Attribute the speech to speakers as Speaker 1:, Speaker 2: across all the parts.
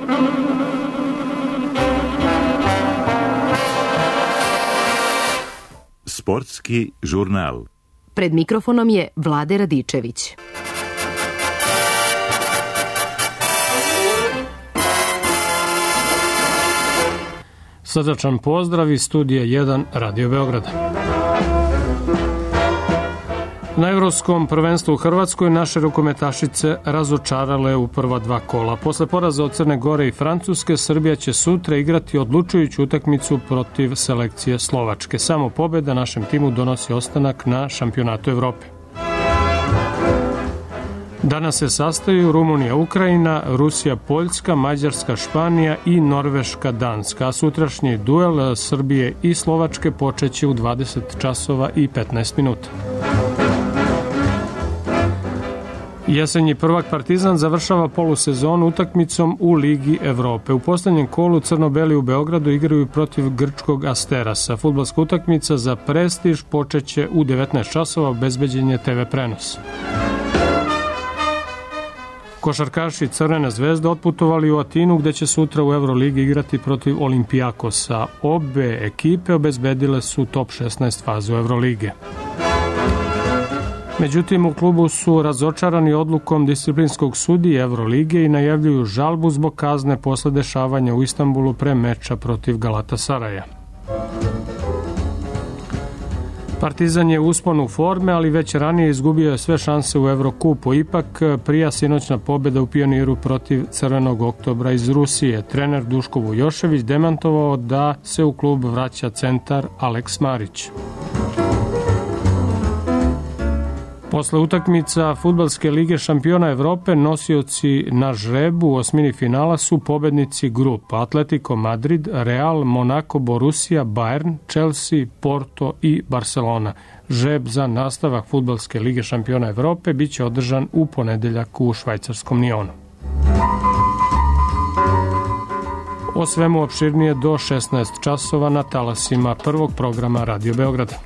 Speaker 1: Sportski žurnal.
Speaker 2: Pred mikrofonom je Vlade Radičević.
Speaker 3: Srdačan pozdrav iz studija 1 Radio Beograda. Na Evropskom prvenstvu u Hrvatskoj naše rukometašice razočarale u prva dva kola. Posle poraza od Crne Gore i Francuske, Srbija će sutra igrati odlučujuću utakmicu protiv selekcije Slovačke. Samo pobeda našem timu donosi ostanak na šampionatu Evrope. Danas se sastaju Rumunija, Ukrajina, Rusija, Poljska, Mađarska, Španija i Norveška, Danska. A sutrašnji duel Srbije i Slovačke počeće u 20 časova i 15 minuta. Jesenji prvak Partizan završava polusezonu utakmicom u Ligi Evrope. U poslednjem kolu crno-beli u Beogradu igraju protiv grčkog Asterasa. Fudbalska utakmica za prestiž počeće u 19 časova, obezbeđen je TV prenos. Košarkaši Crvene zvezde otputovali u Atinu, gde će sutra u Euroligi igrati protiv Olimpijakosa. Obe ekipe obezbedile su top 16 fazu Eurolige. Međutim, u klubu su razočarani odlukom disciplinskog sudije Evrolige i najavljuju žalbu zbog kazne posle dešavanja u Istanbulu pre meča protiv Galatasaraja. Partizan je u usponu forme, ali već ranije izgubio je sve šanse u Evrokupu. Ipak prija sinoćna pobjeda u Pioniru protiv Crvenog oktobra iz Rusije. Trener Duško Vujošević demantovao da se u klub vraća centar Aleks Marić. Posle utakmica Fudbalske lige šampiona Evrope, nosioci na žrebu u osmini finala su pobednici grupa Atletico Madrid, Real, Monaco, Borussia, Bayern, Chelsea, Porto i Barcelona. Žreb za nastavak Fudbalske lige šampiona Evrope biće održan u ponedeljak u švajcarskom Nionu. O svemu opširnije do 16 časova na talasima prvog programa Radio Beograda.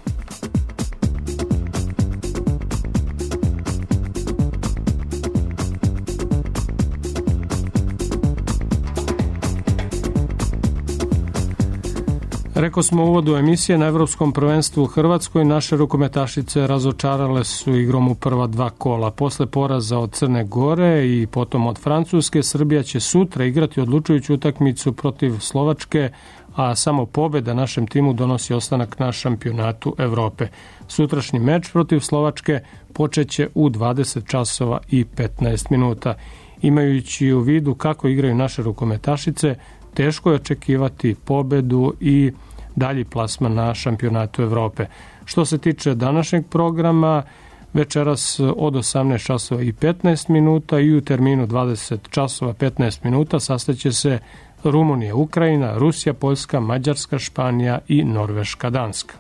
Speaker 3: Rekao smo u uvodu emisije, na Evropskom prvenstvu u Hrvatskoj naše rukometašice razočarale su igrom u prva dva kola. Posle poraza od Crne Gore i potom od Francuske, Srbija će sutra igrati odlučujuću utakmicu protiv Slovačke, a samo pobeda našem timu donosi ostanak na šampionatu Evrope. Sutrašnji meč protiv Slovačke počeće u 20 časova i 15 minuta. Imajući u vidu kako igraju naše rukometašice, teško je očekivati pobedu i dalji plasman na šampionatu Evrope. Što se tiče današnjeg programa, večeras od 18 časova i 15 minuta i u terminu 20 časova 15 minuta sastaće se Rumunija, Ukrajina, Rusija, Poljska, Mađarska, Španija i Norveška, Danska.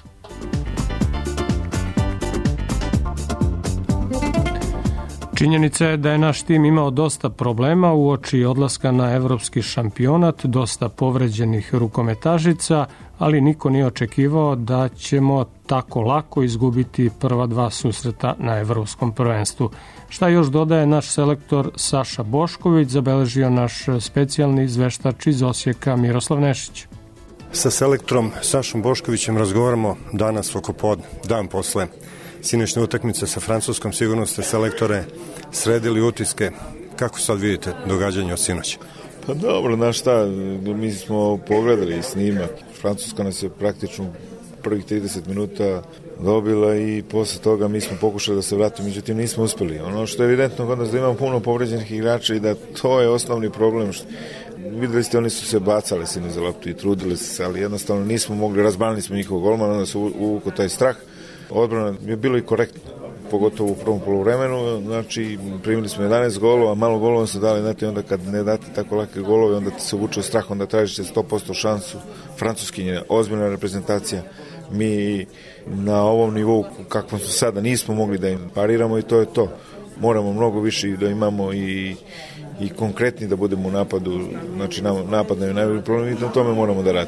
Speaker 3: Činjenica je da je naš tim imao dosta problema uoči odlaska na evropski šampionat, dosta povređenih rukometašica, ali niko nije očekivao da ćemo tako lako izgubiti prva dva susreta na evropskom prvenstvu. Šta još dodaje naš selektor Saša Bošković, zabeležio naš specijalni izveštač iz Osijeka Miroslav Nešić.
Speaker 4: Sa selektorom Sašom Boškovićem razgovaramo danas oko podne, dan posle sinoćne utakmice sa Francuskom. Sigurno ste, selektore, sredili utiske. Kako sad vidite događanje od sinoća?
Speaker 5: Pa dobro, znaš šta, mi smo pogledali snimak. Francuska nas je praktično prvih 30 minuta dobila i posle toga mi smo pokušali da se vratimo, međutim nismo uspeli. Ono što je evidentno kod nas da imamo puno povređenih igrača i da to je osnovni problem. Videli ste, oni su se bacali sinu za loptu i trudili se, ali jednostavno nismo mogli, razbanili smo njihov golman, onda se uvukao taj strah. Odbrana je bilo i korektno, pogotovo u prvom poluvremenu, znači primili smo 11 golova, malo golova se dali, znate, onda kad ne date tako lake golove, onda ti se uvuče strah, onda tražite 100% šansu. Francuskinje, ozbiljna reprezentacija, mi na ovom nivou kakvom smo sada nismo mogli da im pariramo i to je to. Moramo mnogo više da imamo i konkretni da budemo u napadu, znači napad nam je najbolji problem i na tome moramo da radimo.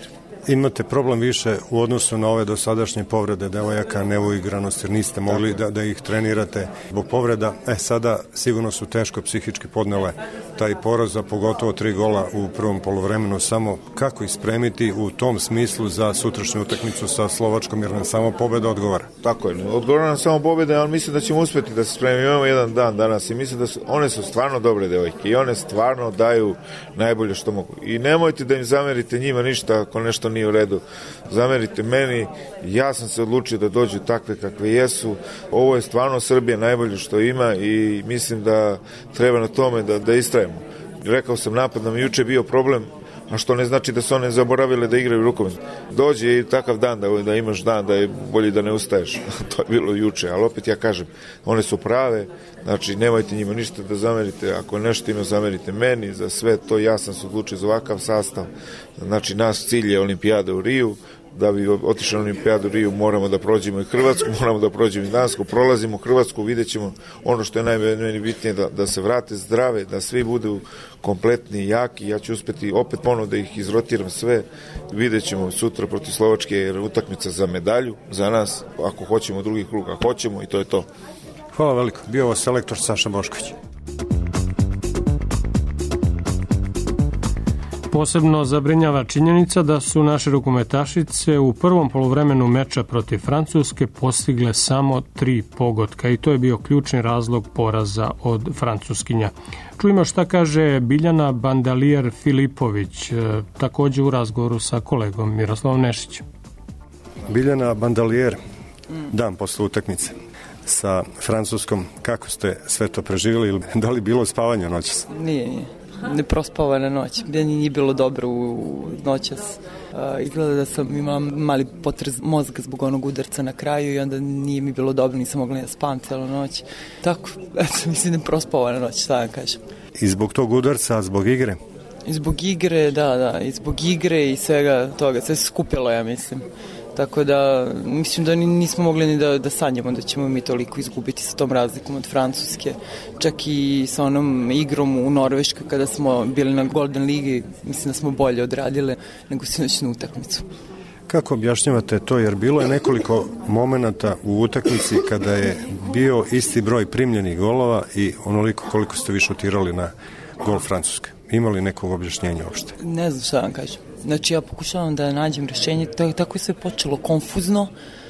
Speaker 4: imate problem više u odnosu na ove dosadašnje povrede devojaka, neuigranost, jer niste mogli da ih trenirate zbog povreda. Sada sigurno su teško psihički podnele taj poraz, a pogotovo 3 gola u prvom poluvremenu. Samo kako ih spremiti u tom smislu za sutrašnju utakmicu sa Slovačkom, jer nam samo pobeda odgovara.
Speaker 5: Tako je, odgovara nam samo pobeda, ali mislim da ćemo uspjeti da se spremimo. Imamo jedan dan danas i mislim da one su stvarno dobre devojke i one stvarno daju najbolje što mogu. I nemojte da im zamerite njima ništa ako nešto nije u redu. Zamerite meni, ja sam se odlučio da dođu takve kakve jesu. Ovo je stvarno Srbija najbolje što ima i mislim da treba na tome da istrajemo. Rekao sam, napad nam juče bio problem, a što ne znači da su one zaboravile da igraju rukomet. Dođe i takav dan da imaš dan da je bolje da ne ustaješ. To je bilo juče, ali opet ja kažem, one su prave, znači nemojte njima ništa da zamerite, ako nešto ima zamerite meni, za sve to ja sam se odlučio za ovakav sastav. Znači naš cilj je Olimpijada u Riju, da bi otišli na Olimpijadu u Riju moramo da prođemo i Hrvatsku, moramo da prođemo i Dansku, prolazimo Hrvatsku, vidjet ćemo ono što je najmeni bitnije, da se vrate zdrave, da svi budu kompletni i jaki. Ja ću uspeti opet ponovno da ih izrotiram sve, vidjet ćemo sutra protiv Slovačke, jer utakmica za medalju, za nas, ako hoćemo drugi krug, a hoćemo i to je to.
Speaker 4: Hvala veliko, bio ovo selektor Saša Bošković.
Speaker 3: Posebno zabrinjava činjenica da su naše rukometašice u prvom poluvremenu meča protiv Francuske postigle samo 3 pogotka i to je bio ključni razlog poraza od Francuskinja. Čujemo šta kaže Biljana Bandalijer-Filipović, također u razgovoru sa kolegom Miroslavom Nešićem.
Speaker 4: Biljana Bandalijer, dan posle utakmice sa Francuskom, kako ste sve to preživjeli ili da li bilo spavanja noćas?
Speaker 6: Nije. Neprospavana noć. Meni nije bilo dobro u noćas. Izgleda da sam imala mali potres mozga zbog onog udarca na kraju i onda nije mi bilo dobro, nisam mogla da spavam celu noć. Tako, mislim neprospavana noć, šta da kažem.
Speaker 4: I zbog tog udarca, zbog igre?
Speaker 6: I zbog igre, da, i zbog igre i svega toga, sve se skupilo, ja mislim. Tako da, mislim da nismo mogli ni da sanjamo da ćemo mi toliko izgubiti sa tom razlikom od Francuske. Čak i sa onom igrom u Norveškoj kada smo bili na Golden Ligi, mislim da smo bolje odradile nego sinoćnu utakmicu.
Speaker 4: Kako objašnjavate to, jer bilo je nekoliko momenata u utakmici kada je bio isti broj primljenih golova i onoliko koliko ste vi šutirali na gol Francuske. Imali nekog objašnjenja uopšte? Ne
Speaker 6: znam šta vam kažem. Znači ja pokušavam da nađem rješenje, tako je sve počelo konfuzno,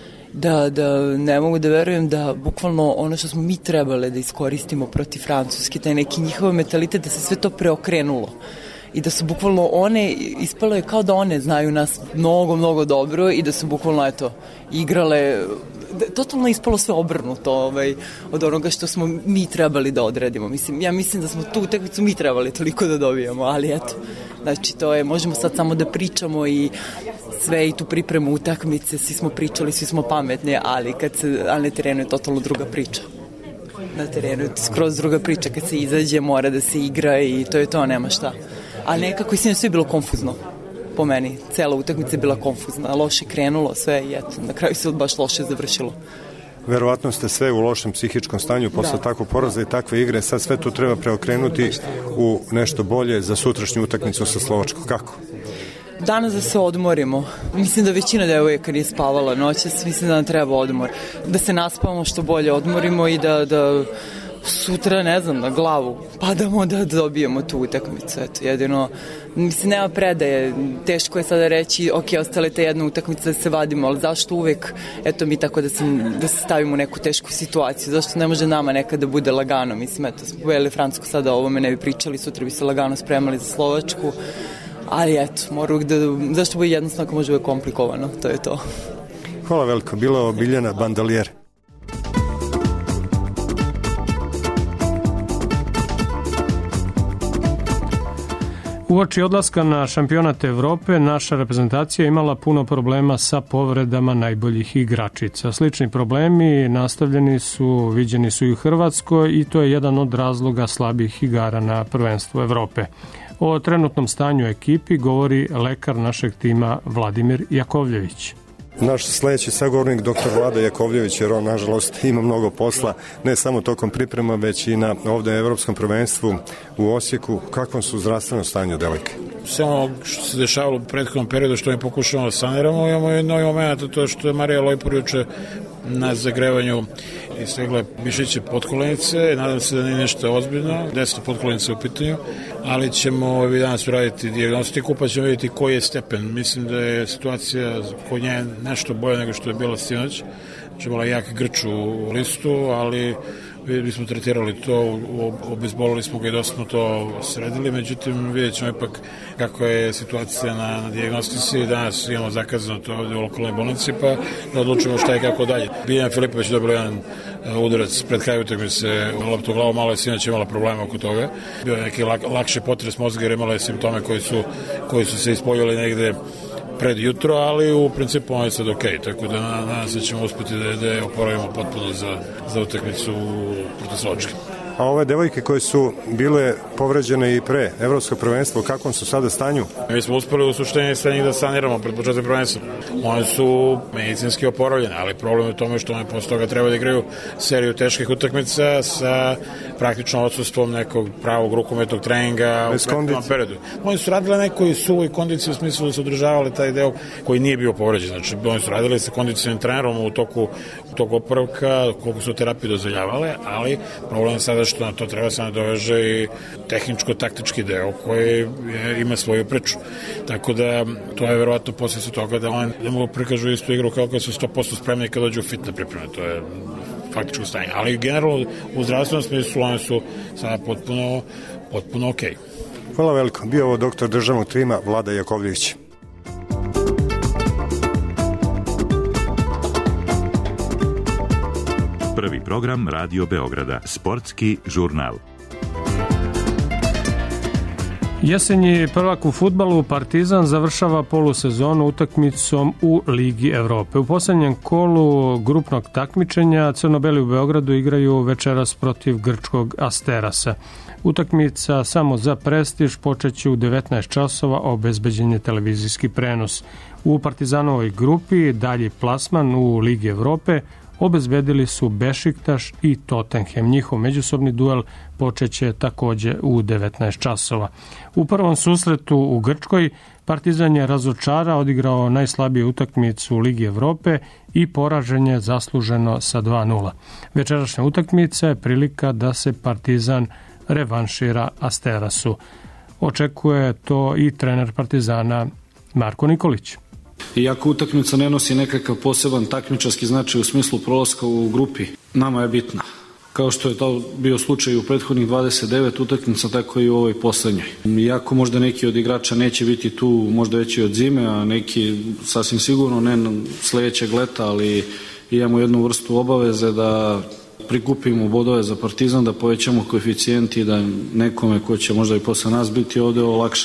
Speaker 6: da ne mogu da verujem da bukvalno ono što smo mi trebali da iskoristimo protiv Francuske, taj neki njihov mentalitet, da se sve to preokrenulo. I da su bukvalno one, ispalo je kao da one znaju nas mnogo, mnogo dobro i da su bukvalno, igrale, totalno ispalo sve obrnuto od onoga što smo mi trebali da odredimo. Ja mislim da smo tu utakmicu mi trebali toliko da dobijemo, ali eto, znači to je, možemo sad samo da pričamo i sve i tu pripremu utakmice, svi smo pričali, svi smo pametni, ali na terenu je totalno druga priča. Na terenu je skroz druga priča, kad se izađe mora da se igra i to je to, nema šta. A nekako je sve bilo konfuzno. Po meni, cela utakmica je bila konfuzna, loše krenulo sve i eto, na kraju se baš loše završilo.
Speaker 4: Verovatno ste sve u lošem psihičkom stanju posle takvog poraza i takve igre, sad sve to treba preokrenuti u nešto bolje za sutrašnju utakmicu sa Slovačkom. Kako?
Speaker 6: Danas da se odmorimo. Mislim da većina devojaka nije spavala noćas, mislim da nam treba odmor. Da se naspavamo što bolje odmorimo i da sutra, ne znam, na glavu padamo da dobijemo tu utakmicu. Eto, jedino, mislim, nema predaje. Teško je sada reći, ok, ostale te jedna utakmica da se vadimo, ali zašto uvek, eto, mi tako da se stavimo u neku tešku situaciju? Zašto ne može nama nekad da bude lagano? Mislim, eto, smo pojeli Francusku, sada o ovome ne bi pričali, sutra bi se lagano spremali za Slovačku, ali eto, mora uvek zašto bude jednostavno ako može uvek komplikovano, to je to.
Speaker 4: Hvala veliko, bilo Biljana Bandalijer.
Speaker 3: Uoči odlaska na šampionat Evrope, naša reprezentacija imala puno problema sa povredama najboljih igračica. Slični problemi viđeni su i u Hrvatskoj i to je jedan od razloga slabih igara na prvenstvu Evrope. O trenutnom stanju ekipi govori lekar našeg tima Vladimir Jakovljević.
Speaker 4: Naš sledeći sagovornik, dr. Vlada Jakovljević, jer on, nažalost, ima mnogo posla, ne samo tokom priprema, već i na ovde Evropskom prvenstvu u Osijeku. Kakvom su zdravstveno stanju devojke?
Speaker 7: sve ono što se dešavalo u prethodnom periodu što mi pokušavamo da saniramo. Imamo jedan novi moment, to što je Marija Lojpur juče na zagrevanju istegla mišiće potkolenice. Nadam se da nije nešto ozbiljno, 10 potkolenice u pitanju, ali ćemo danas uraditi dijagnostiku pa ćemo vidjeti koji je stepen. Mislim da je situacija kod nje nešto bolje nego što je bila sinoć. Bila jak grč u listu, ali mi smo tretirali to, obezbolili smo ga i dosta smo to sredili, međutim vidjet ćemo ipak kako je situacija na dijagnostici. Danas imamo zakazano to ovdje u lokalnoj bolnici, pa da odlučimo šta je kako dalje. Biljana Filipović dobila jedan udarac pred kraj utakmice u loptu u glavu, malo je sinoć imala problema oko toga. Bio je neki lakši potres mozga jer imala je simptome koji su se ispoljili negde pred jutro, ali u principu on je sad ok, tako da nadam se ćemo uspjeti da je oporavimo potpuno za utakmicu protiv Slovačke.
Speaker 4: A ove devojke koje su bile povređene i pre evropsko prvenstvo, u kakvom su sada stanju?
Speaker 7: Mi smo uspeli u suštini sa njih da saniramo pred početkom prvenstva. One su medicinski oporavljene, ali problem je u tome što one posle toga treba da igraju seriju teških utakmica sa praktično odsustvom nekog pravog rukometnog treninga u prethodnom periodu. Oni su radili nekoj suvoj kondiciji u smislu da su održavali taj deo koji nije bio povređen. Znači, oni su radili sa kondicionim trenerom u toku oporavka, koliko su terapije dozvoljavale, ali problem je sada što na to treba se nadoveže i tehničko-taktički deo koji ima svoju priču. Tako da to je verovatno posljedica toga da oni ne mogu prikažu istu igru kao kad su 100% spremni kad dođu u fitne pripreme. To je faktičko stanje. Ali generalno u zdravstvenom smislu oni su sada potpuno ok.
Speaker 4: Hvala veliko. Bio ovo doktor državnog tima Vlada Jakovljević.
Speaker 1: Prvi program Radio Beograda, sportski žurnal.
Speaker 3: Jesenji prvak u fudbalu Partizan završava polusezonu utakmicom u Ligi Evrope. U posljednjem kolu grupnog takmičenja crno-beli u Beogradu igraju večeras protiv grčkog Asterasa. Utakmica samo za prestiž počeće u 19 časova, obezbeđen je televizijski prenos. U Partizanovoj grupi dalji plasman u Ligi Evrope obezbedili su Bešiktaš i Tottenham. Njihov međusobni duel počeće takođe u 19 časova. U prvom susretu u Grčkoj Partizan je razočarao, odigrao najslabiju utakmicu u Ligi Evrope i poražen je zasluženo sa 2:0. Večerašnja utakmica je prilika da se Partizan revanšira Asterasu. Očekuje to i trener Partizana Marko Nikolić.
Speaker 8: Iako utakmica ne nosi nekakav poseban takmičarski značaj u smislu prolaska u grupi, nama je bitna. Kao što je to bio slučaj u prethodnih 29 utakmica, tako i u ovoj poslednjoj. Iako možda neki od igrača neće biti tu, možda već i od zime, a neki sasvim sigurno ne sledećeg leta, ali imamo jednu vrstu obaveze da prikupimo bodove za Partizan, da povećamo koeficijent i da nekome ko će možda i posle nas biti ovde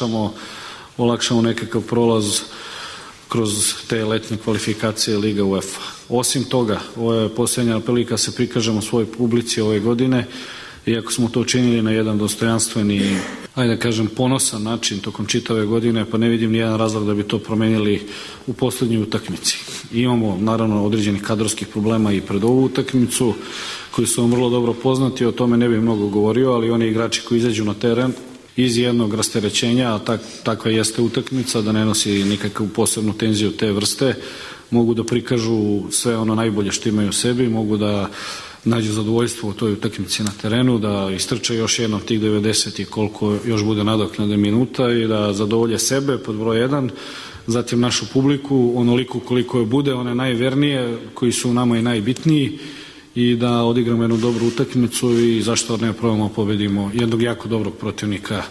Speaker 8: olakšamo nekakav prolaz kroz te letnje kvalifikacije Liga UEFA. Osim toga, ovo je posljednja prilika se prikažemo svojoj publici ove godine, iako smo to učinili na jedan dostojanstveni, ajde da kažem, ponosan način tokom čitave godine, pa ne vidim nijedan razlog da bi to promenili u poslednjoj utakmici. Imamo, naravno, određenih kadrovskih problema i pred ovu utakmicu, koji su vam vrlo dobro poznati, o tome ne bih mnogo govorio, ali oni igrači koji izađu na teren iz jednog rasterećenja, a takva jeste utakmica, da ne nosi nikakvu posebnu tenziju te vrste, mogu da prikažu sve ono najbolje što imaju u sebi, mogu da nađu zadovoljstvo u toj utakmici na terenu, da istrče još jednom tih 90 i koliko još bude nadoknade minuta i da zadovolje sebe pod broj 1, zatim našu publiku, onoliko koliko je bude, one najvernije, koji su nama i najbitniji, i da odigramo jednu dobru utakmicu i zašto ne probamo pobedimo jednog jako dobrog protivnika.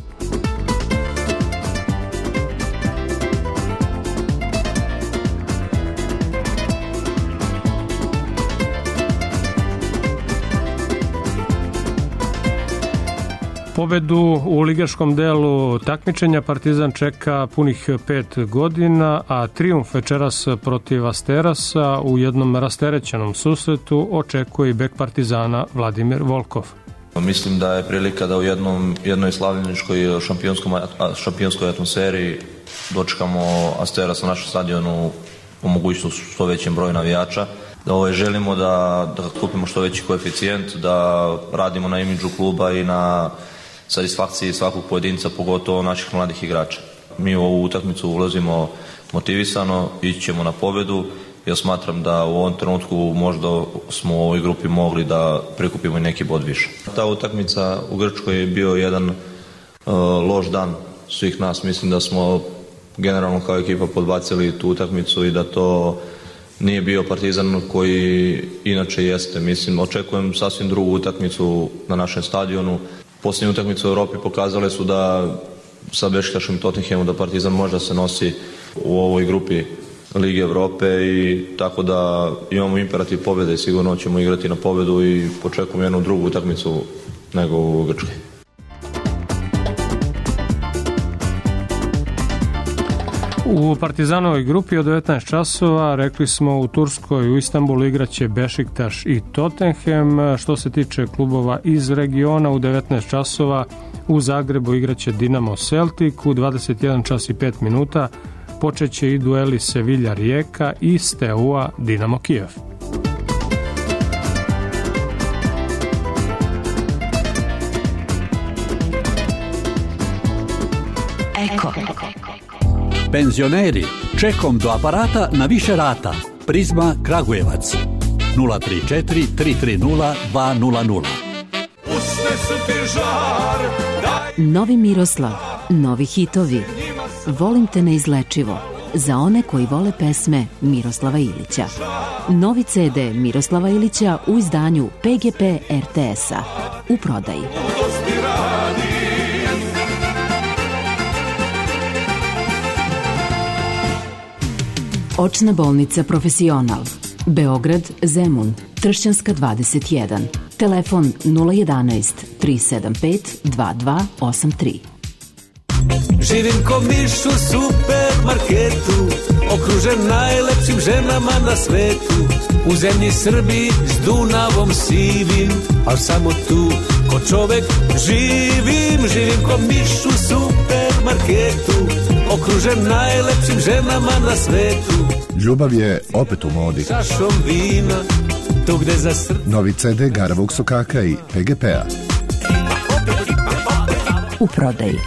Speaker 3: Pobedu u ligaškom delu takmičenja Partizan čeka punih 5 godina, a trijumf večeras protiv Asterasa u jednom rasterećenom susretu očekuje i bek Partizana Vladimir Volkov.
Speaker 9: Mislim da je prilika da u jednoj slavljeničkoj šampionskoj atmosferi dočekamo Asteras na našem stadionu u mogućnosti što većem broju navijača. Da želimo da kupimo što veći koeficijent, da radimo na imidžu kluba i na satisfakciji svakog pojedinca, pogotovo naših mladih igrača. Mi u ovu utakmicu ulazimo motivisano, ići ćemo na pobedu. Ja smatram da u ovom trenutku možda smo u ovoj grupi mogli da prikupimo i neki bod više. Ta utakmica u Grčkoj je bio jedan loš dan svih nas. Mislim da smo generalno kao ekipa podbacili tu utakmicu i da to nije bio Partizan koji inače jeste. Mislim, očekujem sasvim drugu utakmicu na našem stadionu. Posljednje utakmice u Europi pokazale su da sa Bešiktašom i Tottenhamom da Partizan možda se nosi u ovoj grupi Lige Evrope i tako da imamo imperativ pobjede i sigurno ćemo igrati na pobjedu i očekujem jednu drugu utakmicu nego u Grčkoj.
Speaker 3: U Partizanovoj grupi od 19 časova, rekli smo, u Turskoj, u Istanbulu igraće Bešiktaš i Tottenham. Što se tiče klubova iz regiona, u 19 časova u Zagrebu igraće Dinamo Celtic, u 21 čas i 5 minuta počeće i dueli Sevilla Rijeka i Steaua Dinamo Kijev.
Speaker 10: Eko. Penzioneri, čekom do aparata na više rata. Prizma Kragujevac 034 330 200.
Speaker 2: Novi Miroslav, novi hitovi. Volim te neizlečivo. Za one koji vole pesme Miroslava Ilića. Novi CD Miroslava Ilića u izdanju PGP RTS-a. U prodaji. Očna bolnica Profesional. Beograd, Zemun, Tršćanska 21. Telefon 011 375 2283.
Speaker 11: Živim ko miš u supermarketu, okružen najlepšim ženama na svetu. U zemlji Srbiji s Dunavom sivim, al samo tu ko čovek živim. Živim ko miš u supermarketu, okružen najlepšim ženama na svetu.
Speaker 12: Ljubav je opet u modi.
Speaker 11: Čašom vina, tu gde za
Speaker 12: Novi CD Garavog sokaka i PGP-a.
Speaker 2: U prodaji.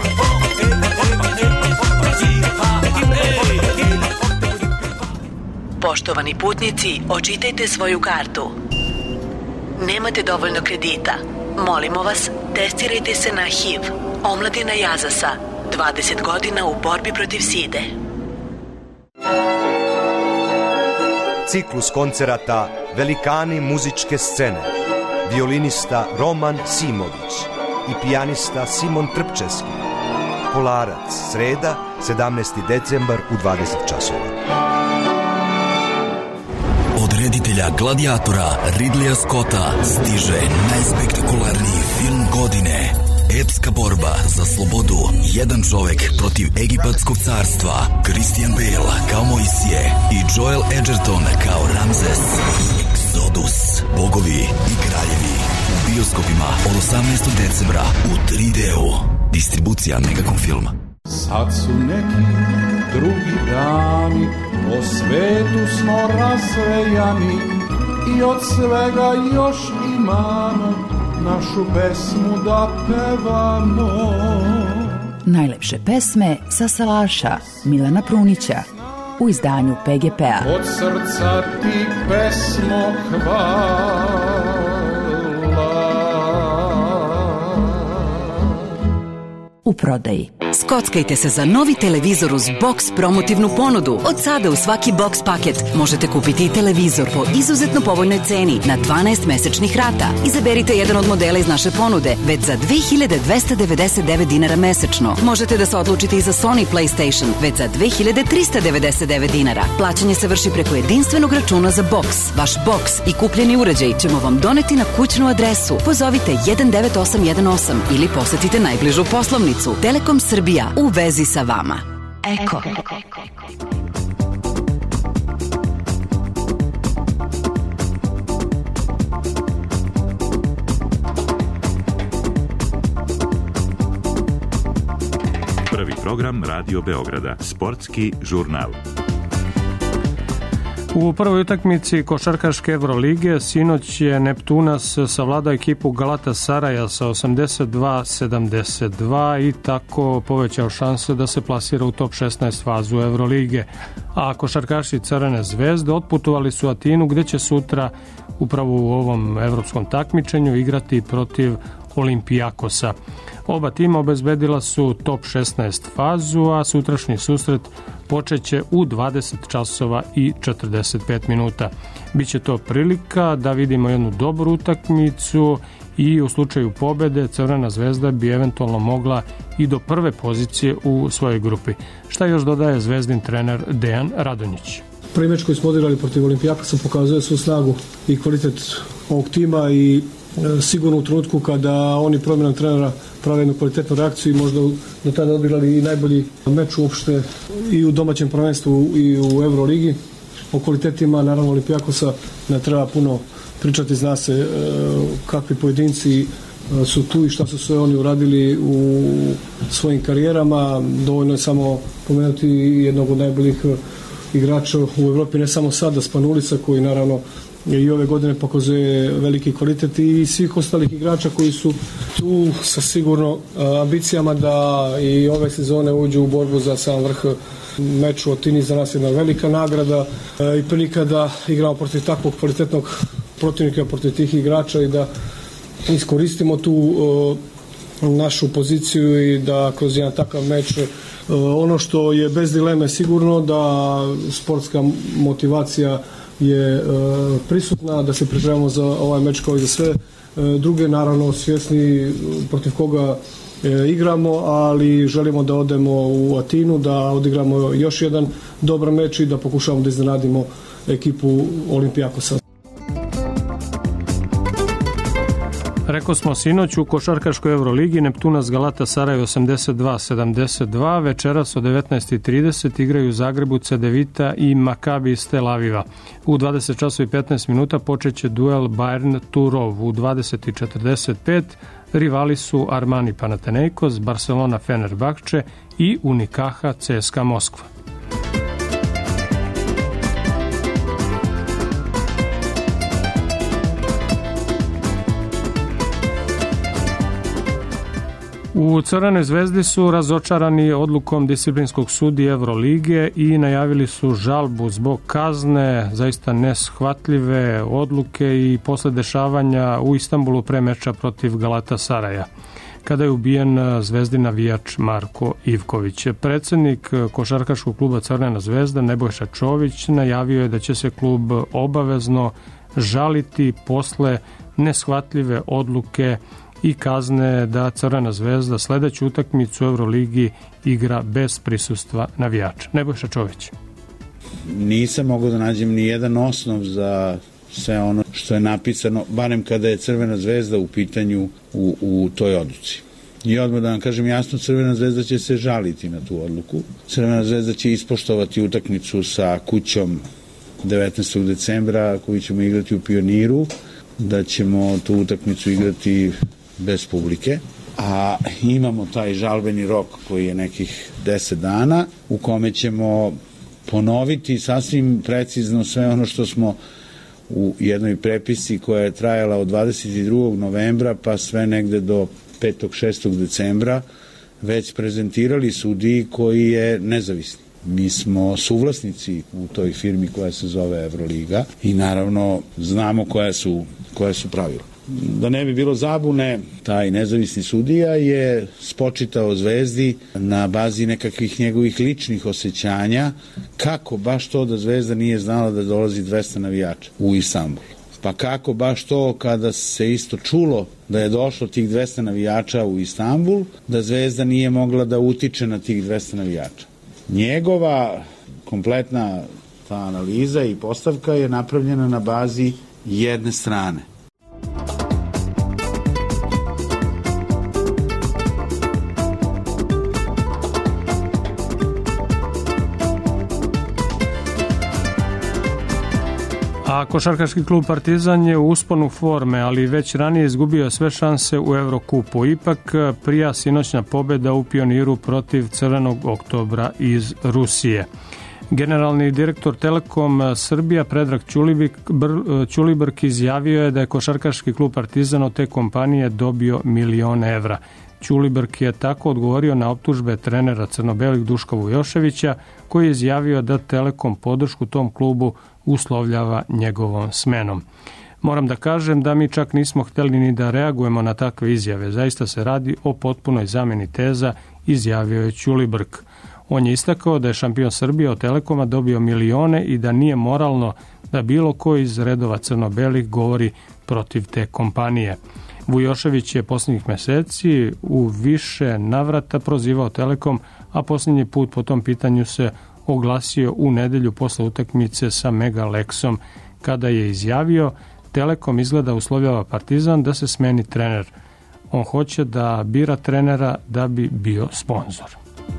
Speaker 13: Poštovani putnici, očitajte svoju kartu. Nemate dovoljno kredita. Molimo vas, testirajte se na HIV. Omladina Jazasa. 20 godina u borbi protiv side.
Speaker 14: Ciklus koncerata Velikani muzičke scene. Violinista Roman Simović i pijanista Simon Trpčevski. Kolarac, sreda, 17. decembar u 20 časova.
Speaker 15: Od reditelja Gladiatora Ridleya Scotta stiže najspektakularniji film godine. Epska borba za slobodu. Jedan čovek protiv egipatskog carstva. Christian Bale kao Mojsije i Joel Edgerton kao Ramzes. Exodus. Bogovi i kraljevi. U bioskopima od 18. decembra u 3D-u. Distribucija Megacom filma.
Speaker 16: Sad su neki drugi dani, po svetu smo razvejani i od svega još imamo našu pesmu da pevamo.
Speaker 17: Najlepše pesme sa salaša Milana Prunića u izdanju PGP-a.
Speaker 16: Od srca ti pesmo hvala.
Speaker 17: U prodaji.
Speaker 13: Skockajte se za novi televizor uz Box promotivnu ponudu. Od sada u svaki Box paket možete kupiti i televizor po izuzetno povoljnoj ceni na 12 mesečnih rata. Izaberite jedan od modela iz naše ponude već za 2299 dinara mesečno. Možete da se odlučite i za Sony PlayStation već za 2399 dinara. Plaćanje se vrši preko jedinstvenog računa za Box. Vaš Box i kupljeni uređaj ćemo vam doneti na kućnu adresu. Pozovite 19818 ili posetite najbližu poslovnicu. Telekom Srbija, u vezi sa vama. Eko.
Speaker 1: Prvi program Radio Beograda, sportski žurnal.
Speaker 3: U prvoj utakmici košarkaške Evrolige sinoć je Neptunas savladao ekipu Galatasaraja sa 82-72 i tako povećao šanse da se plasira u top 16 fazu Evrolige. A košarkaši Crvene zvezde otputovali su Atinu gde će sutra upravo u ovom evropskom takmičenju igrati protiv Olimpijakosa. Oba tima obezbedila su top 16 fazu, a sutrašnji susret počeće u 20 časova i 45 minuta. Biće to prilika da vidimo jednu dobru utakmicu i u slučaju pobede Crvena zvezda bi eventualno mogla i do prve pozicije u svojoj grupi. Šta još dodaje zvezdin trener Dejan Radonjić?
Speaker 18: Prvi meč koji smo odigrali protiv Olimpijakosa pokazuje svu snagu i kvalitet ovog tima i sigurno u trenutku kada oni promjenom trenera prave jednu kvalitetnu reakciju i možda do tada odigrali i najbolji meč uopšte i u domaćem prvenstvu i u Euroligi. O kvalitetima naravno Olimpijakosa ne treba puno pričati, zna se kakvi pojedinci su tu i šta su sve oni uradili u svojim karijerama. Dovoljno je samo pomenuti jednog od najboljih igrača u Evropi, ne samo sada, Spanulica, koji naravno i ove godine pokazuje veliki kvalitet, i svih ostalih igrača koji su tu sa sigurno ambicijama da i ove sezone uđu u borbu za sam vrh. Meč u Atini za nas je jedna velika nagrada i prilika da igramo protiv takvog kvalitetnog protivnika, protiv tih igrača i da iskoristimo tu našu poziciju i da kroz jedan takav meč, ono što je bez dileme sigurno, da sportska motivacija je prisutna, da se pripremamo za ovaj meč kao i za sve druge, naravno svjesni protiv koga igramo, ali želimo da odemo u Atinu, da odigramo još jedan dobar meč i da pokušamo da iznenadimo ekipu Olimpijakosa.
Speaker 3: Rekao smo sinoć u košarkaškoj Euroligi Neptunas Galatasaraj 82-72, večeras od 19:30 igraju u Zagrebu Cedevita i Makabi iz Tel Aviva. U 20 časova i 15 minuta počeće duel Bayern-Turov. U 20:45 rivali su Armani Panathinaikos, Barcelona Fenerbahče i Unicaja CSKA Moskva. U Crvenoj zvezdi su razočarani odlukom disciplinskog sudije Evrolige i najavili su žalbu zbog kazne, zaista neshvatljive odluke i posle dešavanja u Istanbulu pre meča protiv Galatasaraja, kada je ubijen zvezdin navijač Marko Ivković. Predsednik košarkaškog kluba Crvena zvezda Nebojša Čović najavio je da će se klub obavezno žaliti posle neshvatljive odluke i kazne da Crvena zvezda sledeću utakmicu u Euroligi igra bez prisustva navijača. Nebojša Čović.
Speaker 19: Nisam mogao da nađem ni jedan osnov za sve ono što je napisano, barem kada je Crvena zvezda u pitanju u toj odluci. I odmah da vam kažem jasno, Crvena zvezda će se žaliti na tu odluku. Crvena zvezda će ispoštovati utakmicu sa Kućom 19. decembra koju ćemo igrati u Pioniru, da ćemo tu utakmicu igrati bez publike, a imamo taj žalbeni rok koji je nekih 10 dana u kome ćemo ponoviti sasvim precizno sve ono što smo u jednoj prepisi koja je trajala od 22. novembra pa sve negde do 5. 6. decembra već prezentirali sudiji koji je nezavisni. Mi smo suvlasnici u toj firmi koja se zove Evroliga i naravno znamo koja su pravila. Da ne bi bilo zabune, taj nezavisni sudija je spočitao Zvezdi na bazi nekakvih njegovih ličnih osjećanja kako baš to da Zvezda nije znala da dolazi 200 navijača u Istanbul. Pa kako baš to kada se isto čulo da je došlo tih 200 navijača u Istanbul, da Zvezda nije mogla da utiče na tih 200 navijača. Njegova kompletna ta analiza i postavka je napravljena na bazi jedne strane.
Speaker 3: A košarkaški klub Partizan je u usponu forme, ali već ranije izgubio sve šanse u Evrokupu. Ipak prija sinoćna pobeda u Pioniru protiv Crvenog oktobra iz Rusije. Generalni direktor Telekom Srbija Predrag Ćulibrk izjavio je da je košarkaški klub Partizan od te kompanije dobio €1.000.000. Ćulibrk je tako odgovorio na optužbe trenera crno-belih Duška Vujoševića, koji je izjavio da Telekom podršku tom klubu uslovljava njegovom smenom. Moram da kažem da mi čak nismo hteli ni da reagujemo na takve izjave. Zaista se radi o potpunoj zamjeni teza, izjavio je Ćulibrk. On je istakao da je šampion Srbije od Telekoma dobio milione i da nije moralno da bilo ko iz redova crno-belih govori protiv te kompanije. Vujošević je posljednjih meseci u više navrata prozivao Telekom, a posljednji put po tom pitanju se oglasio u nedelju posle utakmice sa Mega Lexom, kada je izjavio: Telekom izgleda uslovljava Partizan da se smeni trener. On hoće da bira trenera da bi bio sponzor.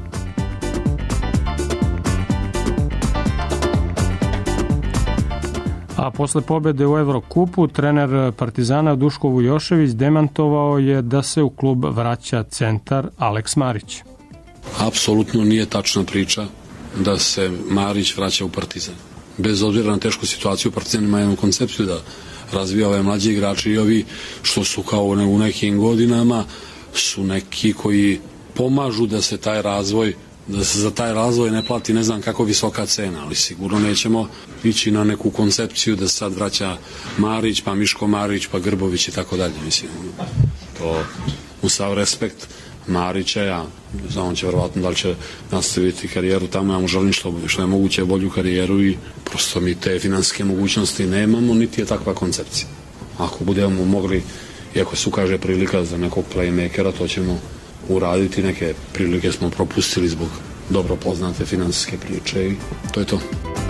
Speaker 3: A posle pobjede u Evrokupu, trener Partizana Duško Vujošević demantovao je da se u klub vraća centar Aleks Marić.
Speaker 8: Apsolutno nije tačna priča da se Marić vraća u Partizan. Bez obzira na tešku situaciju, Partizan ima jednu koncepciju da razvija ove mlađi igrači i ovi što su kao u nekim godinama su neki koji pomažu da se taj razvoj, da se za taj razvoj ne plati ne znam kako visoka cena, ali sigurno nećemo ići na neku koncepciju da sad vraća Marić, pa Miško Marić, pa Grbović i tako dalje. Mislim, to u sav respekt Marića, ja znam, on će verovatno da li će nastaviti karijeru tamo, ja mu želim što je moguće bolju karijeru i prosto mi te finansijske mogućnosti nemamo, niti je takva koncepcija. Ako budemo mogli, i ako se ukaže prilika za nekog playmakera, to ćemo uraditi. Neke prilike smo propustili zbog dobro poznate finansijske priče i to je to.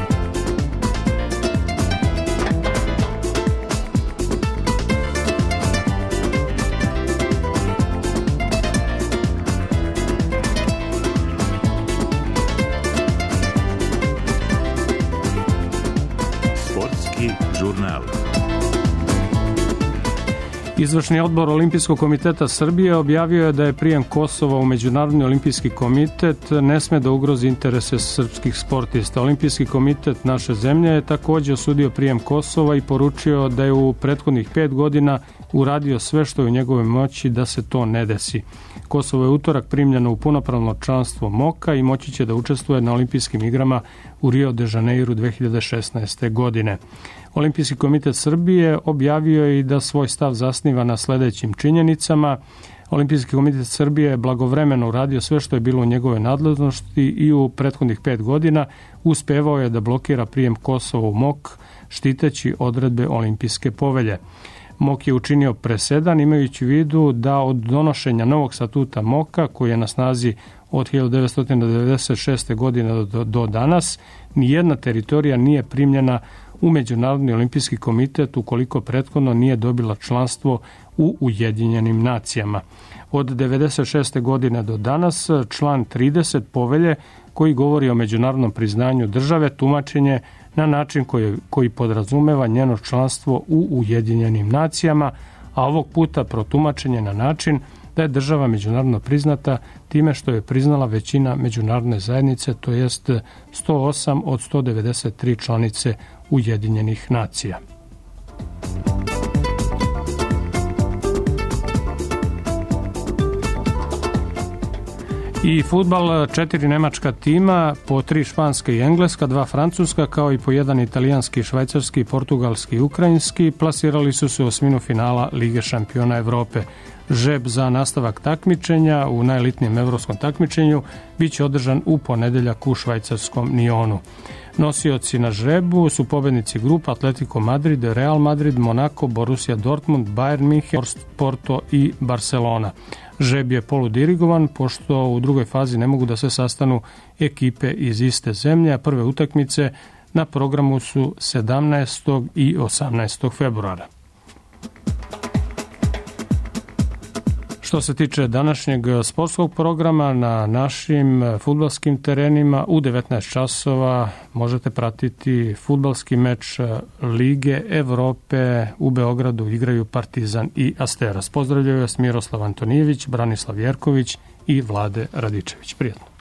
Speaker 1: Sportski žurnal.
Speaker 3: Izvršni odbor Olimpijskog komiteta Srbije objavio je da je prijem Kosova u Međunarodni olimpijski komitet ne sme da ugrozi interese srpskih sportista. Olimpijski komitet naše zemlje je također osudio prijem Kosova i poručio da je u prethodnih 5 godina uradio sve što je u njegove moći da se to ne desi. Kosovo je utorak primljeno u punopravno članstvo MOK-a i moći će da učestvuje na olimpijskim igrama u Rio de Janeiru 2016. godine. Olimpijski komitet Srbije objavio je i da svoj stav zasniva na sledećim činjenicama. Olimpijski komitet Srbije je blagovremeno uradio sve što je bilo u njegove nadležnosti i u prethodnih 5 godina uspevao je da blokira prijem Kosova u MOK, štiteći odredbe Olimpijske povelje. MOK je učinio presedan imajući u vidu da od donošenja novog statuta MOK-a, koji je na snazi od 1996. godine do danas, nijedna teritorija nije primljena u Međunarodni olimpijski komitet ukoliko prethodno nije dobila članstvo u Ujedinjenim nacijama. Od 1996. godine do danas član 30 povelje koji govori o međunarodnom priznanju države tumačenje na način koji podrazumeva njeno članstvo u Ujedinjenim nacijama, a ovog puta protumačenje na način da je država međunarodno priznata time što je priznala većina međunarodne zajednice, to jest 108 od 193 članice Ujedinjenih nacija. I fudbal, 4 nemačka tima, po 3 španska i engleska, 2 francuska, kao i po 1 italijanski, švajcarski, portugalski i ukrajinski, plasirali su se u osminu finala Lige šampiona Evrope. Žreb za nastavak takmičenja u najelitnijem evropskom takmičenju biće održan u ponedeljak u švajcarskom Nionu. Nosioci na žrebu su pobednici grupa Atletico Madrid, Real Madrid, Monaco, Borussia Dortmund, Bayern München, Porto i Barcelona. Žreb je poludirigovan, pošto u drugoj fazi ne mogu da se sastanu ekipe iz iste zemlje, a prve utakmice na programu su 17. i 18. februara. Što se tiče današnjeg sportskog programa, na našim fudbalskim terenima u 19 časova možete pratiti fudbalski meč Lige Evrope. U Beogradu igraju Partizan i Asteras. Pozdravljaju vas Miroslav Antonijević, Branislav Jerković i Vlade Radičević. Prijetno.